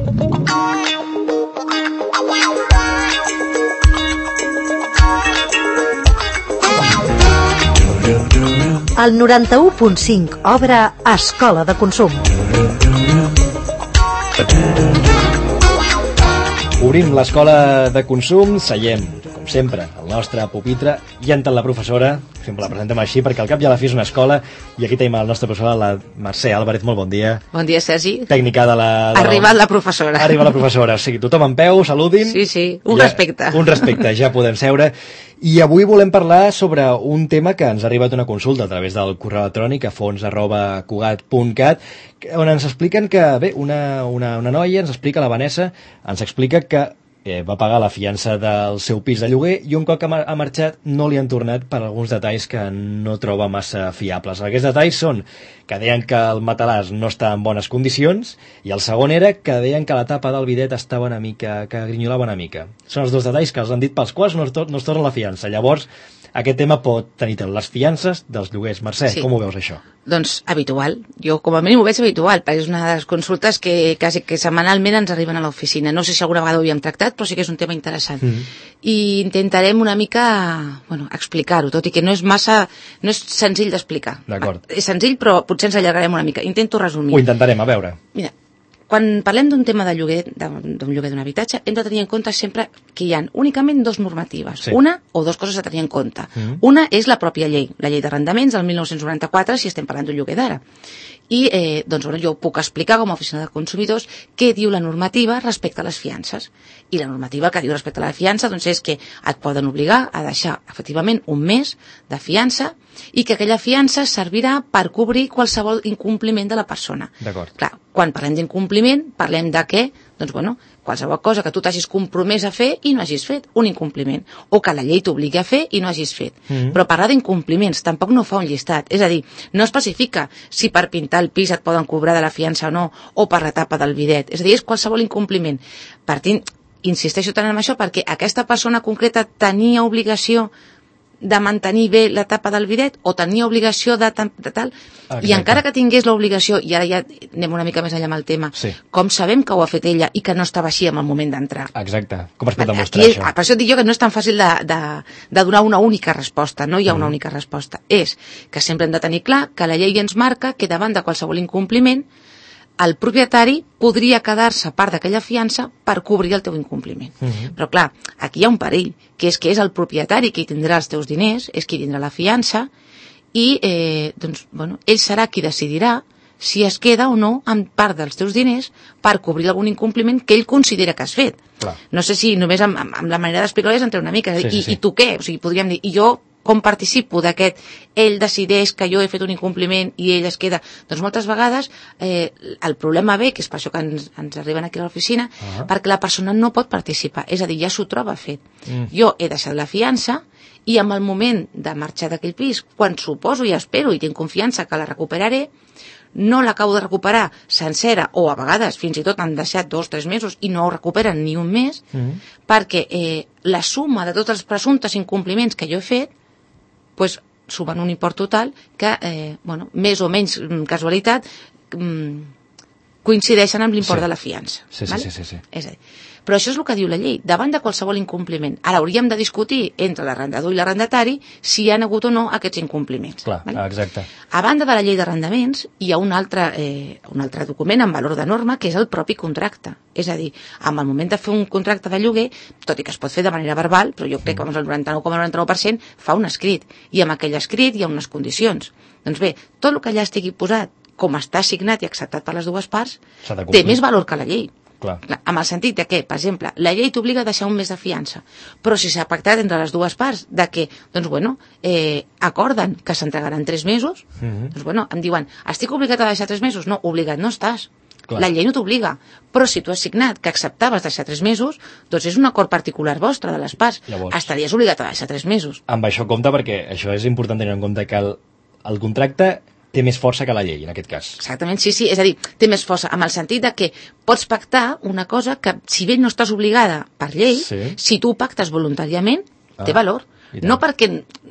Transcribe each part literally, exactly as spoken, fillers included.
El noranta-u punt cinc obre Escola de Consum. Obrim l'Escola de Consum, seiem, com sempre, al nostre pupitre, i entra la professora, sempre la presentem així, perquè al cap i a la fi és una escola, i aquí tenim el nostre professor, la Mercè Álvarez, molt bon dia. Bon dia, Sergi. Tècnica de la... Ha arribat la professora. Ha arribat la professora, o sigui, tothom en peu, saludin. Sí, sí, un ja, respecte. Un respecte, ja podem seure. I avui volem parlar sobre un tema que ens ha arribat una consulta a través del correu electrònic a fons arroba cugat punt cat, on ens expliquen que, bé, una, una, una noia ens explica, la Vanessa, ens explica que eh, va pagar la fiança del seu pis de lloguer i un cop que ha marxat no li han tornat per alguns detalls que no troba massa fiables. Aquests detalls són que deien que el matalàs no està en bones condicions i el segon era que deien que la tapa del bidet estava una mica, que grinyolava una mica. Són els dos detalls que els han dit pels quals no es, no es torna la fiança. Llavors, aquest tema pot tenir les fiances dels lloguers. Mercè, sí. Com ho veus això? Doncs habitual. Jo com a mínim ho veig habitual, perquè és una de les consultes que quasi que setmanalment ens arriben a l'oficina. No sé si alguna vegada ho havíem tractat, però sí que és un tema interessant. Mm -hmm. I intentarem una mica, bueno, explicar-ho, tot i que no és massa, no és senzill d'explicar. D'acord. És senzill, però potser ens allargarem una mica. Intento resumir. Ho intentarem, a veure. Mira, quan parlem d'un tema de lloguer, d'un lloguer d'un habitatge, hem de tenir en compte sempre que hi ha únicament dos normatives. Sí. Una o dues coses a tenir en compte. Mm-hmm. Una és la pròpia llei, la llei d'arrendaments del mil nou-cents noranta-quatre, si estem parlant d'un lloguer d'ara. I eh, doncs, bueno, jo puc explicar com a oficina de consumidors què diu la normativa respecte a les fiances. I la normativa que diu respecte a la fiança doncs, és que et poden obligar a deixar efectivament un mes de fiança i que aquella fiança servirà per cobrir qualsevol incompliment de la persona. D'acord. Clar, quan parlem d'incompliment, parlem de què? Doncs, bueno, qualsevol cosa que tu t'hagis compromès a fer i no hagis fet, un incompliment. O que la llei t'obligui a fer i no hagis fet. Mm-hmm. Però parlar d'incompliments tampoc no fa un llistat. És a dir, no especifica si per pintar el pis et poden cobrar de la fiança o no, o per la tapa del bidet. És a dir, és qualsevol incompliment. Partint, insisteixo tant en això perquè aquesta persona concreta tenia obligació de mantenir bé la tapa del bidet o tenia obligació de, de tal. Exacte. I encara que tingués l'obligació, i ara ja anem una mica més allà amb el tema, sí. Com sabem que ho ha fet ella i que no estava així en el moment d'entrar? Exacte. Com es pot demostrar Aquí, això? Per això et dic jo que no és tan fàcil de, de, de donar una única resposta. No hi ha una mm. única resposta. És que sempre hem de tenir clar que la llei ens marca que davant de qualsevol incompliment el propietari podria quedar-se part d'aquella fiança per cobrir el teu incompliment. Uh-huh. Però clar, aquí hi ha un perill, que és que és el propietari qui tindrà els teus diners, és qui tindrà la fiança, i eh, doncs, bueno, ell serà qui decidirà si es queda o no amb part dels teus diners per cobrir algun incompliment que ell considera que has fet. Clar. No sé si només amb, amb, amb la manera d'explicar-ho és entre una mica. Sí, sí, I, sí. I tu què? O sigui, podríem dir, i jo com participo d'aquest, ell decideix que jo he fet un incompliment i ell es queda. Doncs moltes vegades eh, el problema ve, que és per això que ens, ens arriben aquí a l'oficina, uh-huh. perquè la persona no pot participar, és a dir, ja s'ho troba fet. Mm. Jo he deixat la fiança i en el moment de marxar d'aquell pis, quan suposo i espero i tinc confiança que la recuperaré, no l'acabo de recuperar sencera, o a vegades fins i tot han deixat dos o tres mesos i no ho recuperen ni un mes, mm. perquè eh, la suma de tots els presumptes incompliments que jo he fet pues, sumen un import total que, eh, bueno, més o menys casualitat, mm, coincideixen amb l'import sí. de la fiança. Sí, sí, vale? sí, sí, sí. És a dir, però això és el que diu la llei. Davant de qualsevol incompliment, ara hauríem de discutir entre l'arrendador i l'arrendatari si hi ha hagut o no aquests incompliments. Clar, vale? exacte. A banda de la llei d'arrendaments, hi ha un altre, eh, un altre document en valor de norma, que és el propi contracte. És a dir, en el moment de fer un contracte de lloguer, tot i que es pot fer de manera verbal, però jo crec que el noranta-nou coma noranta-nou per cent fa un escrit, i amb aquell escrit hi ha unes condicions. Doncs bé, tot el que allà estigui posat com està signat i acceptat per les dues parts, té més valor que la llei. Clar. Amb el sentit de que, per exemple, la llei t'obliga a deixar un mes de fiança, però si s'ha pactat entre les dues parts de que, doncs bueno, eh, acorden que s'entregaran tres mesos, uh-huh. doncs bueno, em diuen, estic obligat a deixar tres mesos? No, obligat no estàs. Clar. La llei no t'obliga, però si tu has signat que acceptaves deixar tres mesos, doncs és un acord particular vostre de les parts. Llavors, estaries obligat a deixar tres mesos. Amb això compte, perquè això és important tenir en compte que el, el contracte té més força que la llei, en aquest cas. Exactament, sí, sí, és a dir, té més força, amb el sentit de que pots pactar una cosa que, si bé no estàs obligada per llei, sí. si tu pactes voluntàriament, ah, té valor. No perquè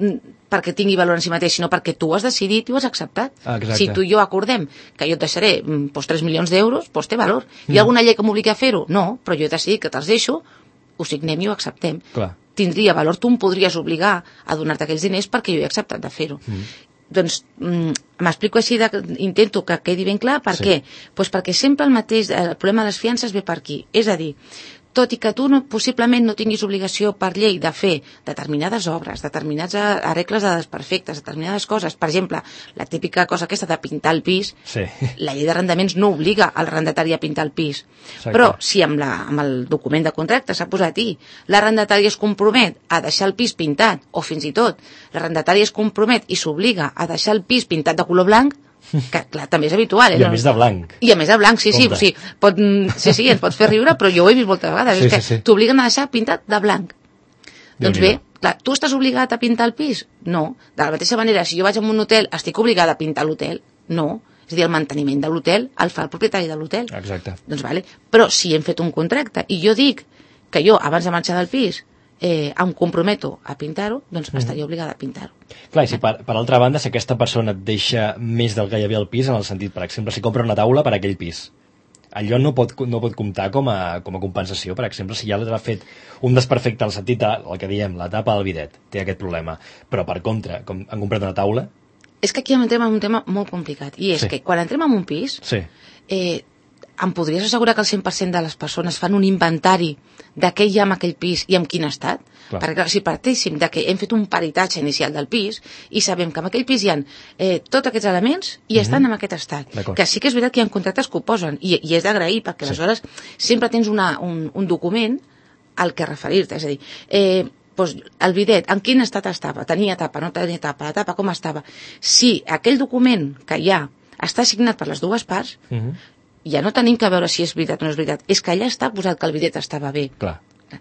perquè tingui valor en si mateix, sinó perquè tu has decidit i ho has acceptat. Ah, si tu i jo acordem que jo et deixaré doncs, tres milions d'euros, doncs té valor. Mm. Hi ha alguna llei que m'obliga a fer-ho? No, però jo he decidit que te'ls deixo, ho signem i ho acceptem. Clar. Tindria valor, tu em podries obligar a donar-te aquells diners perquè jo he acceptat de fer-ho. Mm. Doncs m'explico així, de, intento que quedi ben clar, per sí. què? Pues perquè sempre el mateix, el problema de les fiances ve per aquí, és a dir, tot i que tu no, possiblement no tinguis obligació per llei de fer determinades obres, determinats arregles de desperfectes, determinades coses, per exemple, la típica cosa aquesta de pintar el pis, sí. la llei d'arrendaments no obliga al arrendatari a pintar el pis. Exacte. Però si amb, la, amb el document de contracte s'ha posat i l'arrendatari es compromet a deixar el pis pintat, o fins i tot l'arrendatari es compromet i s'obliga a deixar el pis pintat de color blanc, que clar, també és habitual. Eh? I a més de blanc. I a més de blanc, sí, sí, o sigui, pot, sí, sí, ens pot fer riure, però jo ho he vist moltes vegades, sí, és que sí, sí. t'obliguen a deixar pintat de blanc. Doncs bé, clar, tu estàs obligat a pintar el pis? No. De la mateixa manera, si jo vaig a un hotel, estic obligada a pintar l'hotel? No. És a dir, el manteniment de l'hotel el fa el propietari de l'hotel. Exacte. Doncs vale. Però si hem fet un contracte i jo dic que jo, abans de marxar del pis, eh, em comprometo a pintar-ho, doncs mm. estaria obligada a pintar-ho. Clar, i si per, per altra banda, si aquesta persona et deixa més del que hi havia al pis, en el sentit, per exemple, si compra una taula per a aquell pis, allò no pot, no pot comptar com a, com a compensació, per exemple, si ja l'ha fet un desperfecte, en el sentit, el que diem, la tapa del bidet, té aquest problema, però per contra, com han comprat una taula... És que aquí entrem en un tema molt complicat, i és sí. que quan entrem en un pis, sí. eh, em podries assegurar que el cent per cent de les persones fan un inventari de què hi ha en aquell pis i en quin estat? Clar. Perquè si partéssim de que hem fet un peritatge inicial del pis i sabem que en aquell pis hi ha eh, tots aquests elements i mm-hmm. estan en aquest estat, que sí que és veritat que hi ha contractes que ho posen i, i és d'agrair perquè sí. aleshores sempre tens una, un, un document al que referir-te, és a dir, eh, doncs el bidet, en quin estat estava? Tenia tapa, no tenia tapa, la tapa com estava? Si aquell document que hi ha està signat per les dues parts, mm-hmm. ja no tenim que veure si és veritat o no és veritat, és que allà està posat que el bidet estava bé. Clar.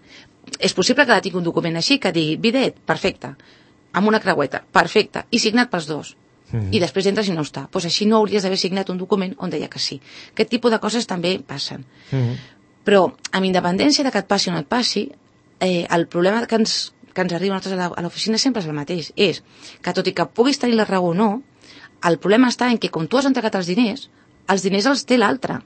És possible que tingui un document així que digui bidet, perfecte, amb una creueta, perfecte, i signat pels dos. Mm-hmm. I després entres i no està. Doncs així no hauries d'haver signat un document on deia que sí. Aquest tipus de coses també passen. Mm-hmm. Però, amb independència de que et passi o no et passi, eh, el problema que ens, que ens arriba a nosaltres a l'oficina sempre és el mateix. És que tot i que puguis tenir la raó o no, el problema està en que com tu has entregat els diners, els diners els té l'altre.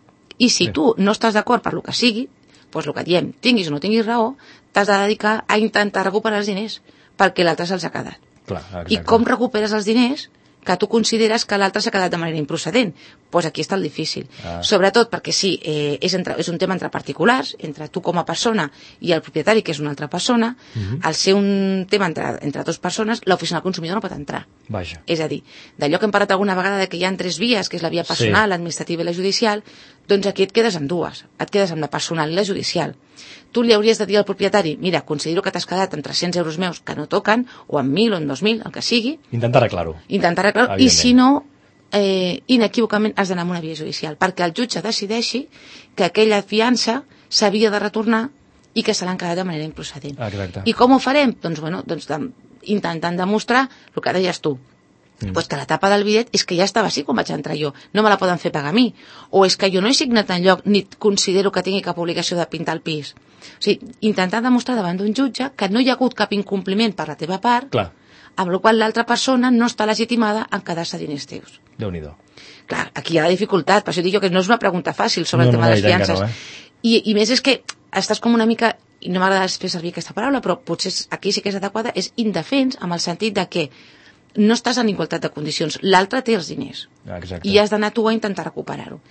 I si sí. tu no estàs d'acord per lo que sigui, doncs el que diem, tinguis o no tinguis raó, t'has de dedicar a intentar recuperar els diners, perquè l'altre se'ls ha quedat. Clar, I com recuperes els diners que tu consideres que l'altre s'ha quedat de manera improcedent? Doncs aquí està el difícil. Ah. Sobretot perquè sí, eh, és, entre, és un tema entre particulars, entre tu com a persona i el propietari, que és una altra persona, uh-huh. al ser un tema entre, entre dues persones, l'oficina del consumidor no pot entrar. Vaja. És a dir, d'allò que hem parlat alguna vegada de que hi ha tres vies, que és la via personal, sí. l'administrativa i la judicial, doncs aquí et quedes amb dues. Et quedes amb la personal i la judicial. Tu li hauries de dir al propietari, mira, considero que t'has quedat amb tres-cents euros meus que no toquen, o amb mil o amb dos mil, el que sigui. Intentar arreglar-ho. Intentar arreglar-ho, i si no, eh, inequívocament has d'anar amb una via judicial, perquè el jutge decideixi que aquella fiança s'havia de retornar i que se l'han quedat de manera improcedent. Exacte. I com ho farem? Doncs, bueno, doncs de, intentant demostrar el que deies tu. Mm. Pues que la tapa del bidet és que ja estava així quan vaig entrar jo, no me la poden fer pagar a mi, o és que jo no he signat enlloc ni considero que tingui cap obligació de pintar el pis. O sigui, intentar demostrar davant d'un jutge que no hi ha hagut cap incompliment per la teva part, clar. Amb la qual l'altra persona no està legitimada en quedar-se diners teus. Déu-n'hi-do. Clar, aquí hi ha la dificultat, per això dic jo que no és una pregunta fàcil sobre no, el tema no, de les fiances. No, eh? I, I més és que estàs com una mica, i no m'agrada fer servir aquesta paraula, però potser aquí sí que és adequada, és indefens amb el sentit de que no estàs en igualtat de condicions. L'altre té els diners. Exacte. I has d'anar tu a intentar recuperar-ho.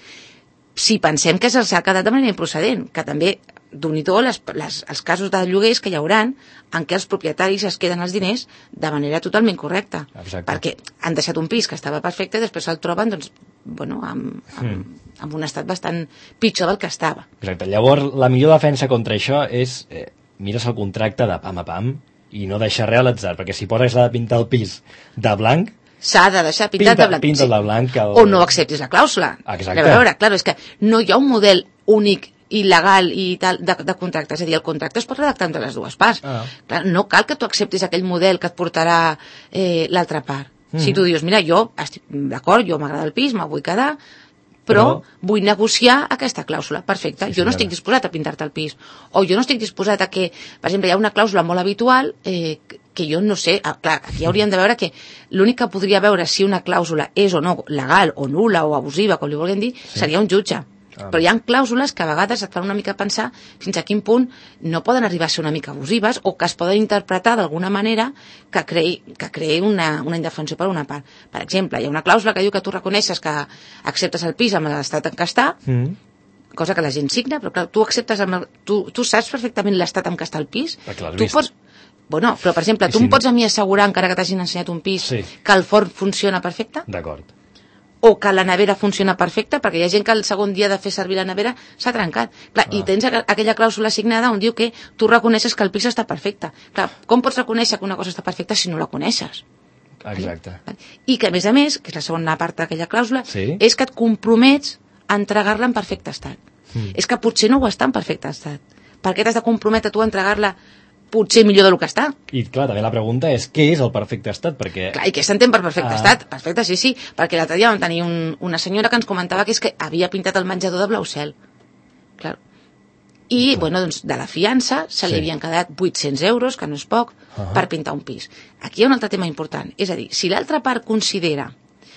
Si pensem que se'ls ha quedat de manera improcedent, que també, d'un-i-do, les, les, els casos de lloguers que hi hauran en què els propietaris es queden els diners de manera totalment correcta. Exacte. Perquè han deixat un pis que estava perfecte i després se'l troben, doncs, bueno, amb, amb, mm. amb un estat bastant pitjor del que estava. Exacte. Llavors, la millor defensa contra això és eh, mires el contracte de pam a pam i no deixar res a l'atzar, perquè si poses de pintar el pis de blanc, s'ha de deixar pintat pinta, de blanc. Pinta de blanc el... O no acceptis la clàusula. Exacte. A veure, clar, és que no hi ha un model únic i legal i tal de, de contracte. És a dir, el contracte es pot redactar entre les dues parts. Ah. Clar, no cal que tu acceptis aquell model que et portarà eh, l'altra part. Mm. Si tu dius, mira, jo estic d'acord, jo m'agrada el pis, me vull quedar, però, però vull negociar aquesta clàusula. Perfecte, sí, jo no estic disposat a pintar-te el pis. O jo no estic disposat a que, per exemple, hi ha una clàusula molt habitual eh, que jo no sé, ah, clar, aquí hauríem de veure que l'únic que podria veure si una clàusula és o no legal o nul·la o abusiva, com li vulguem dir, sí. seria un jutge. Ah. Però hi ha clàusules que a vegades et fan una mica pensar fins a quin punt no poden arribar a ser una mica abusives o que es poden interpretar d'alguna manera que creï, que creï una, una indefensió per una part. Per exemple, hi ha una clàusula que diu que tu reconeixes que acceptes el pis amb l'estat en què està, mm. cosa que la gent signa, però clar, tu acceptes amb el, tu, tu saps perfectament l'estat en què està el pis. Clar, tu pots... Bueno, però per exemple, tu si em pots no... a mi assegurar, encara que t'hagin ensenyat un pis, sí. que el forn funciona perfecte? D'acord. O que la nevera funciona perfecta, perquè hi ha gent que el segon dia de fer servir la nevera s'ha trencat. Clar, ah. I tens aquella clàusula signada on diu que tu reconeixes que el pis està perfecte. Clar, com pots reconèixer que una cosa està perfecta si no la coneixes? Exacte. I que, a més a més, que és la segona part d'aquella clàusula, sí. és que et compromets a entregar-la en perfecte estat. Mm. És que potser no ho està en perfecte estat. Per què t'has de comprometre tu a entregar-la potser millor del que està? I clar, també la pregunta és què és el perfecte estat, perquè... Clar, i què s'entén per perfecte ah. estat? Perfecte, sí, sí, perquè l'altre dia vam tenir un, una senyora que ens comentava que és que havia pintat el menjador de blau cel. Clar. I, clar. bueno, doncs, de la fiança se li sí. havien quedat vuit-cents euros, que no és poc, uh -huh. per pintar un pis. Aquí hi ha un altre tema important, és a dir, si l'altra part considera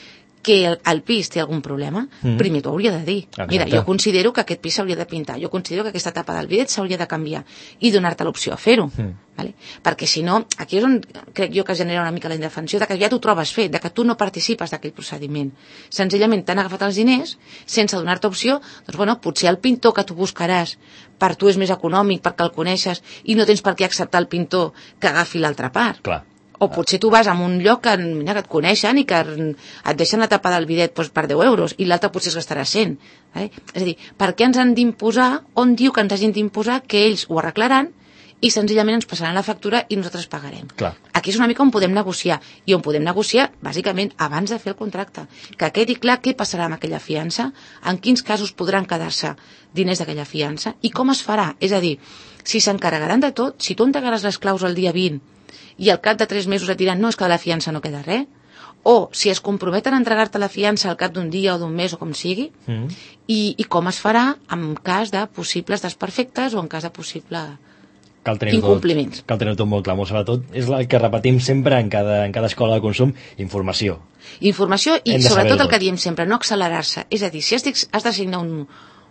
que el, el pis té algun problema, mm. primer t'ho hauria de dir. Exacte. Mira, jo considero que aquest pis s'hauria de pintar, jo considero que aquesta tapa del bidet s'hauria de canviar i donar-te l'opció a fer-ho. Mm. Vale? Perquè si no, aquí és on crec jo que genera una mica la indefensió de que ja t'ho trobes fet, de que tu no participes d'aquell procediment. Senzillament t'han agafat els diners sense donar-te opció, doncs bueno, potser el pintor que tu buscaràs per tu és més econòmic perquè el coneixes i no tens per què acceptar el pintor que agafi l'altra part. Clar. O potser tu vas a un lloc que, mira, que et coneixen i que et deixen la tapa del bidet doncs, per deu euros i l'altre potser es gastarà cent. Eh? És a dir, per què ens han d'imposar, on diu que ens hagin d'imposar que ells ho arreglaran i senzillament ens passaran la factura i nosaltres pagarem. Clar. Aquí és una mica on podem negociar i on podem negociar, bàsicament, abans de fer el contracte. Que quedi clar què passarà amb aquella fiança, en quins casos podran quedar-se diners d'aquella fiança i com es farà. És a dir, si s'encarregaran de tot, si tu entregaràs les claus el dia vint i al cap de tres mesos et diran no, és que de la fiança no queda res, o si es comprometen a entregar-te la fiança al cap d'un dia o d'un mes o com sigui, mm. i, i com es farà en cas de possibles desperfectes o en cas de possible cal incompliments. Tot, cal tenir tot molt clar, molt sobretot és el que repetim sempre en cada, en cada escola de consum, informació. Informació i sobretot el que diem sempre, no accelerar-se. És a dir, si has, has de signar un,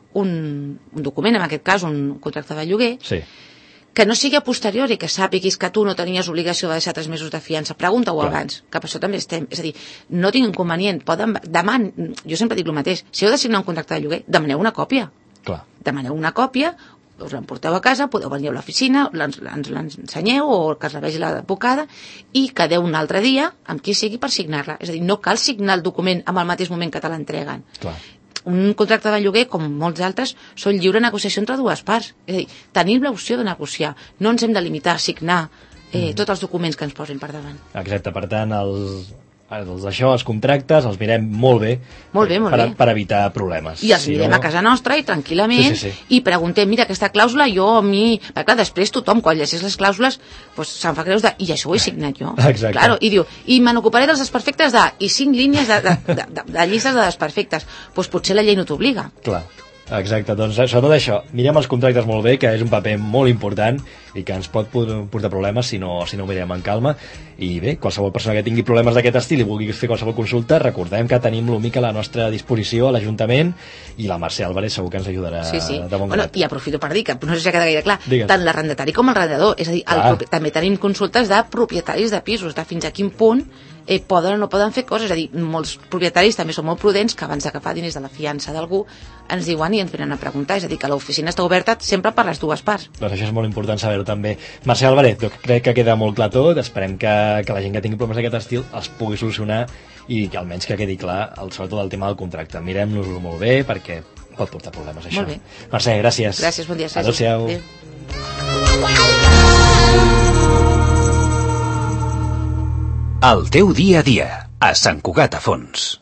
un, un document, en aquest cas un contracte de lloguer, sí. que no sigui a posteriori, que sàpiguis que tu no tenies obligació de deixar tres mesos de fiança. Pregunta-ho abans, que per això també estem. És a dir, no tinc inconvenient. Poden, demà, jo sempre dic el mateix, si heu de signar un contracte de lloguer, demaneu una còpia. Clar. Demaneu una còpia, us l'emporteu a casa, podeu venir a l'oficina, ens l'ensenyeu o que es la vegi l'advocada i quedeu un altre dia amb qui sigui per signar-la. És a dir, no cal signar el document amb el mateix moment que te l'entreguen. Clar. Un contracte de lloguer, com molts altres, són lliure negociació entre dues parts. És a dir, tenim l'opció de negociar. No ens hem de limitar a signar eh, mm. tots els documents que ens posin per davant. Exacte, per tant, els, els això, els contractes, els mirem molt bé, molt bé, molt per, bé. per evitar problemes. I els si mirem no... a casa nostra i tranquil·lament, sí, sí, sí. i preguntem, mira, aquesta clàusula jo a mi... Perquè clar, després tothom, quan llegeix les clàusules, pues, se'n fa creus de... I això ho he signat jo. Exacte. Claro, i diu, i me n'ocuparé dels desperfectes de... I cinc línies de, de, de, de, de llistes de desperfectes. Doncs pues potser la llei no t'obliga. Clar. Exacte, doncs sobretot això, mirem els contractes molt bé, que és un paper molt important i que ens pot portar problemes si no, si no ho mirem en calma. I bé, qualsevol persona que tingui problemes d'aquest estil i vulgui fer qualsevol consulta, recordem que tenim l'U M I C a la nostra disposició a l'Ajuntament i la Mercè Álvarez segur que ens ajudarà sí, sí. de bon bueno, grat. I aprofito per dir que no sé si ha quedat gaire clar, Digues. Tant l'arrendatari com el arrendador, és a dir, el, també tenim consultes de propietaris de pisos, de fins a quin punt eh, poden o no poden fer coses, és a dir, molts propietaris també són molt prudents que abans d'agafar diners de la fiança d'algú ens diuen i ens venen a preguntar, és a dir, que l'oficina està oberta sempre per les dues parts. Doncs això és molt important saber-ho també. Mercè Álvarez, crec que queda molt clar tot, esperem que, que la gent que tingui problemes d'aquest estil els pugui solucionar i que almenys que quedi clar, el, sobretot el tema del contracte. Mirem-nos-ho molt bé perquè pot portar problemes això. Molt bé. Mercè, gràcies. Gràcies, bon dia. Adéu-siau. Adéu. El teu dia a dia, a Sant Cugat a Fons.